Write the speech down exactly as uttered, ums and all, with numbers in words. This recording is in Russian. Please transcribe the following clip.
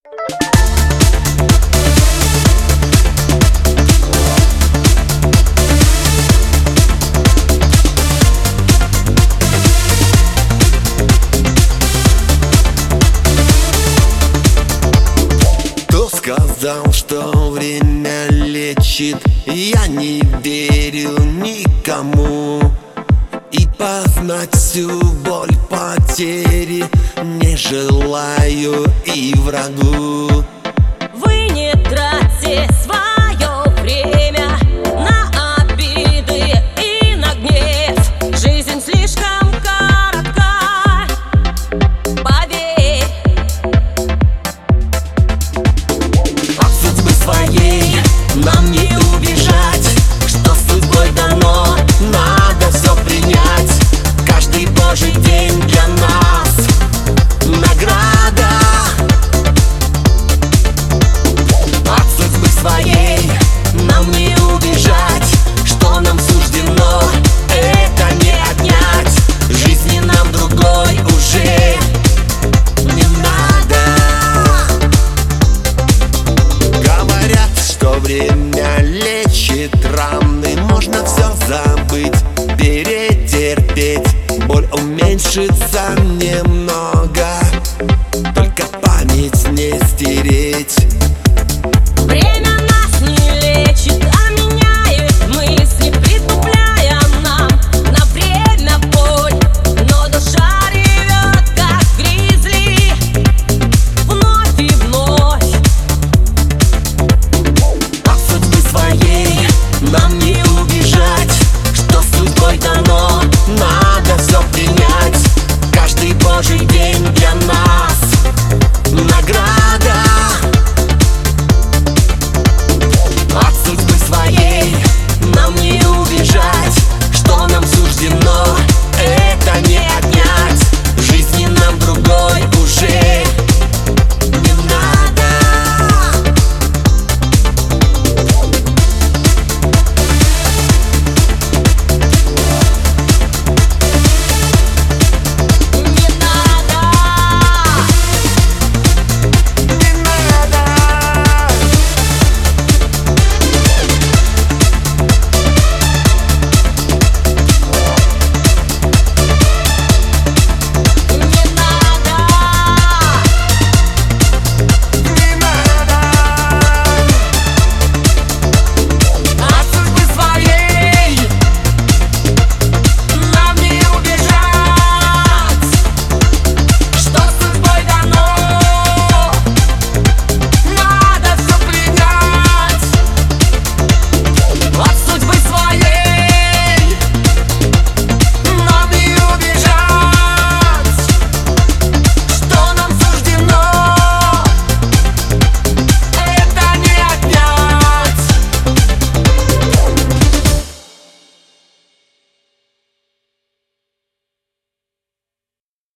Кто сказал, что время лечит? Я не верю никому. И познать всю боль потери не желаю и врагу. Вы не тратьте свое время на обиды и на гнев. Жизнь слишком коротка, поверь. От судьбы своей нам не убежать. Что судьбой дано, надо все принять. Каждый божий день для нас награда. От судьбы своей нам не убежать. Что нам суждено, это не отнять. Жизни нам другой уже не надо. Говорят, что время лечит раны. Можно все забыть, перетерпеть. Боль уменьшится